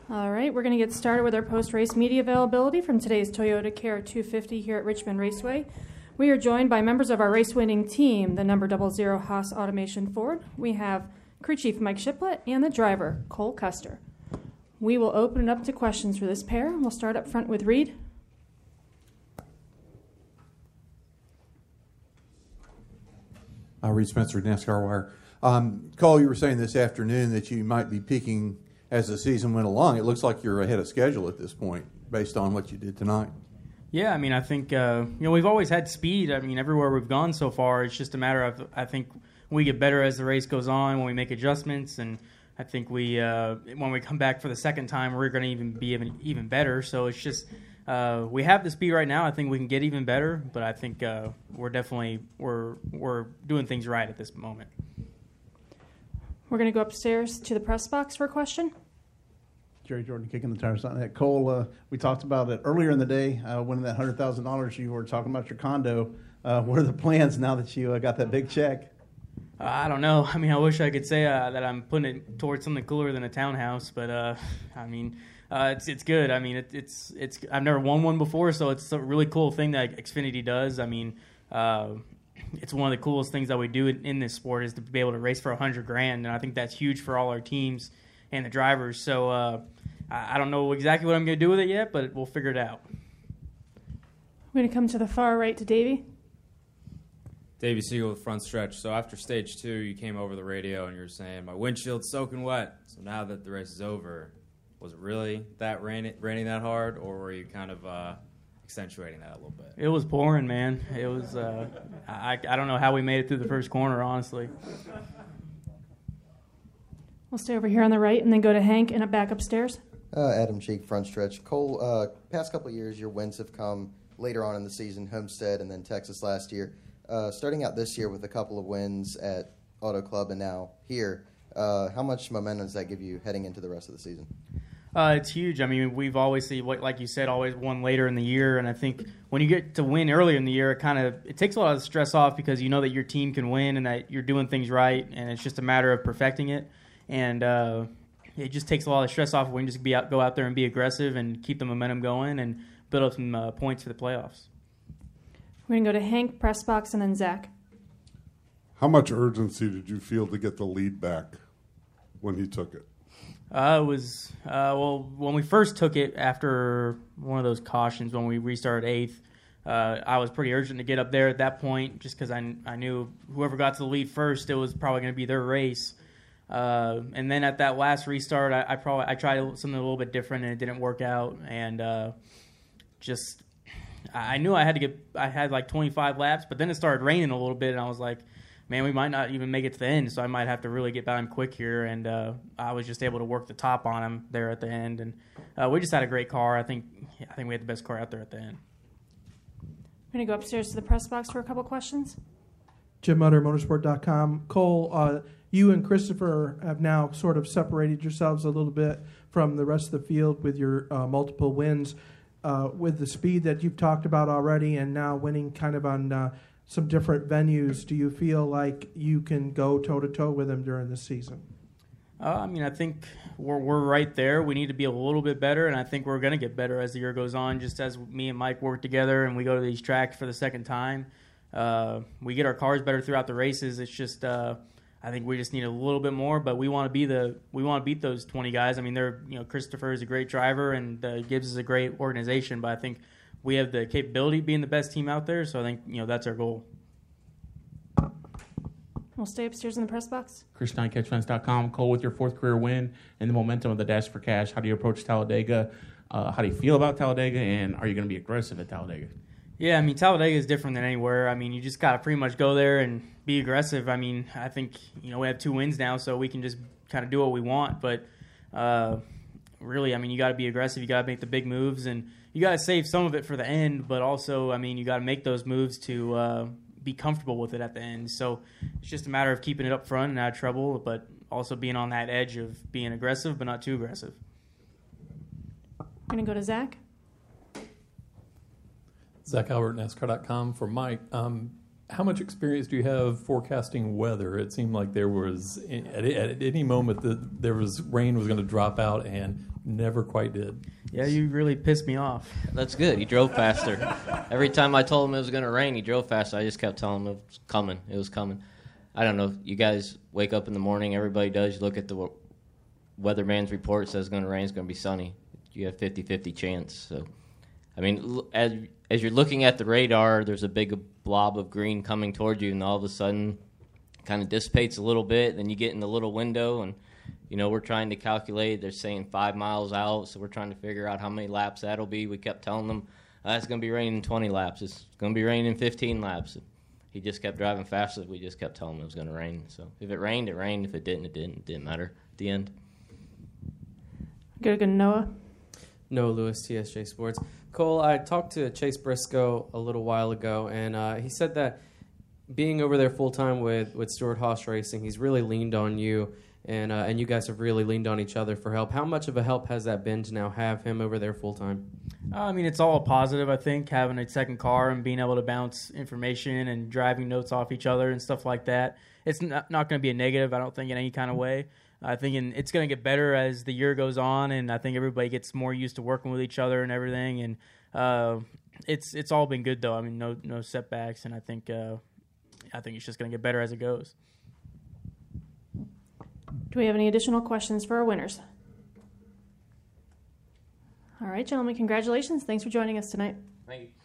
All right, we're going to get started with our post-race media availability from today's Toyota KR250 here at Richmond Raceway. We are joined by members of our race-winning team, the number 00 Haas Automation Ford. We have crew chief Mike Shiplett and the driver, Cole Custer. We will open it up to questions for this pair. We'll start up front with Reed. Reed Spencer, NASCAR Wire. Cole, you were saying this afternoon that you might be peaking as the season went along. It looks like you're ahead of schedule at this point based on what you did tonight. Yeah, I mean, I think, we've always had speed. I mean, everywhere we've gone so far, it's just a matter of, I think, we get better as the race goes on when we make adjustments. And I think when we come back for the second time, we're going to even better. So it's just, we have the speed right now. I think we can get even better, but I think we're doing things right at this moment. We're going to go upstairs to the press box for a question. Jerry Jordan, Kicking the Tires on that. Cole, we talked about it earlier in the day, winning that $100,000. You were talking about your condo. What are the plans now that you got that big check? I don't know. I mean, I wish I could say that I'm putting it towards something cooler than a townhouse, but it's good. I mean, it's I've never won one before, so it's a really cool thing that Xfinity does. I mean, it's one of the coolest things that we do in this sport is to be able to race for $100,000, and I think that's huge for all our teams and the drivers. So I don't know exactly what I'm going to do with it yet, but we'll figure it out. We're going to come to the far right to Davey. Davey Siegel with Front Stretch. So after stage 2, you came over the radio and you were saying, my windshield's soaking wet. So now that the race is over, was it really that raining that hard, or were you kind of accentuating that a little bit? It was pouring, man. It was, I don't know how we made it through the first corner, honestly. We'll stay over here on the right and then go to Hank and back upstairs. Adam Cheek, Front Stretch. Cole, past couple of years, your wins have come later on in the season, Homestead and then Texas last year. Starting out this year with a couple of wins at Auto Club and now here, how much momentum does that give you heading into the rest of the season? It's huge. I mean, we've always seen, like you said, always won later in the year, and I think when you get to win earlier in the year, it takes a lot of stress off because you know that your team can win and that you're doing things right, and it's just a matter of perfecting it. And it just takes a lot of stress off when you just go out there and be aggressive and keep the momentum going and build up some points for the playoffs. We're going to go to Hank, press box, and then Zach. How much urgency did you feel to get the lead back when he took it? It was, when we first took it after one of those cautions when we restarted 8th, I was pretty urgent to get up there at that point just because I knew whoever got to the lead first, it was probably going to be their race. And then at that last restart, I tried something a little bit different and it didn't work out. And I knew I had like 25 laps, but then it started raining a little bit, and I was like, man, we might not even make it to the end, so I might have to really get by him quick here. And I was just able to work the top on him there at the end, and we just had a great car. I think we had the best car out there at the end. We're going to go upstairs to the press box for a couple questions. Jim Mutter, Motorsport.com. Cole, you and Christopher have now sort of separated yourselves a little bit from the rest of the field with your multiple wins. With the speed that you've talked about already and now winning kind of on some different venues, do you feel like you can go toe-to-toe with them during the season? I think we're right there. We need to be a little bit better, and I think we're going to get better as the year goes on, just as me and Mike work together and we go to these tracks for the second time. We get our cars better throughout the races. It's just I think we just need a little bit more, but we want to beat those 20 guys. I mean, Christopher is a great driver and Gibbs is a great organization, but I think we have the capability of being the best team out there, so I think that's our goal. We'll stay upstairs in the press box. Chris Stein, CatchFans.com. Cole, with your 4th career win and the momentum of the Dash for Cash, how do you approach Talladega? How do you feel about Talladega, and are you going to be aggressive at Talladega? Yeah, I mean, Talladega is different than anywhere. I mean, you just got to pretty much go there and be aggressive. I mean, I think, we have 2 wins now, so we can just kind of do what we want. But really, I mean, you got to be aggressive. You got to make the big moves, and you got to save some of it for the end. But also, I mean, you got to make those moves to be comfortable with it at the end. So it's just a matter of keeping it up front and out of trouble, but also being on that edge of being aggressive but not too aggressive. I'm going to go to Zach. Zach Albert, NASCAR.com for Mike. How much experience do you have forecasting weather? It seemed like there was at any moment that there was rain was going to drop out and never quite did. Yeah, you really pissed me off. That's good. He drove faster. Every time I told him it was going to rain, he drove faster. I just kept telling him it was coming. It was coming. I don't know. You guys wake up in the morning. Everybody does. You look at the weatherman's report. It says it's going to rain. It's going to be sunny. You have 50-50 chance. So, I mean, as you're looking at the radar, there's a big blob of green coming toward you, and all of a sudden it kind of dissipates a little bit. Then you get in the little window, and, you know, we're trying to calculate. They're saying 5 miles out, so we're trying to figure out how many laps that'll be. We kept telling them, it's going to be raining 20 laps. It's going to be raining 15 laps. He just kept driving faster. We just kept telling him it was going to rain. So if it rained, it rained. If it didn't, it didn't. It didn't matter at the end. Good, Noah. Noah Lewis, TSJ Sports. Cole, I talked to Chase Briscoe a little while ago, and he said that being over there full-time with Stewart Haas Racing, he's really leaned on you, and you guys have really leaned on each other for help. How much of a help has that been to now have him over there full-time? I mean, it's all a positive, I think, having a second car and being able to bounce information and driving notes off each other and stuff like that. It's not going to be a negative, I don't think, in any kind of way. I think it's going to get better as the year goes on, and I think everybody gets more used to working with each other and everything. And it's all been good, though. I mean, no setbacks, and I think it's just going to get better as it goes. Do we have any additional questions for our winners? All right, gentlemen, congratulations. Thanks for joining us tonight. Thank you.